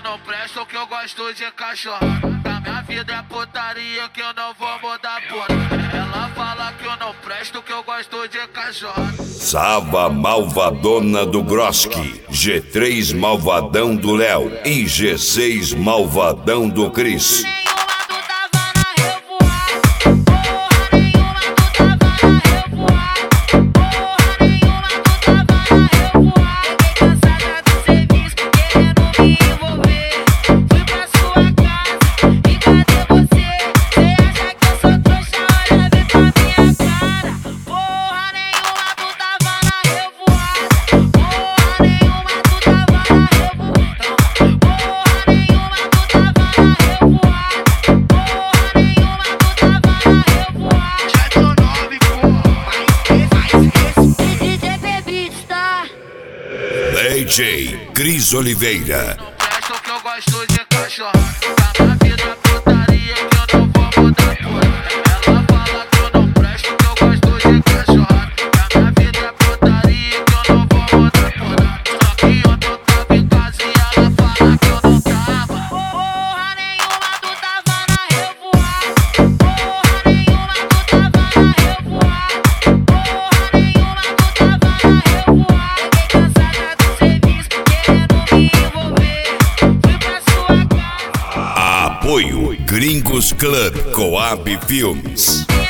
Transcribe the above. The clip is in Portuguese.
não presto, que eu gosto de cachorro. A minha vida é putaria, que eu não vou mudar puta. Ela fala que eu não presto, que eu gosto de cachorro. Sava Malvadona do Groski, G3 Malvadão do Léo e G6 Malvadão do Cris. DJ Cris Oliveira. Não presto, que eu gosto de cachorro. A minha vida é putaria, que eu não vou mudar puta. Ela fala que eu não presto, que eu gosto de cachorro. A minha vida é putaria, que eu não vou mudar puta. Só que ontem eu tava em casa e ela fala que eu não tava. Porra nenhuma, tu tava na revoada. Porra nenhuma, tu tava na revoada. Porra nenhuma, tu tava na revoada. Fiquei cansada do serviço, querendo me envolver. Fui pra sua casa. Apoio Gringos Club Coab Filmes.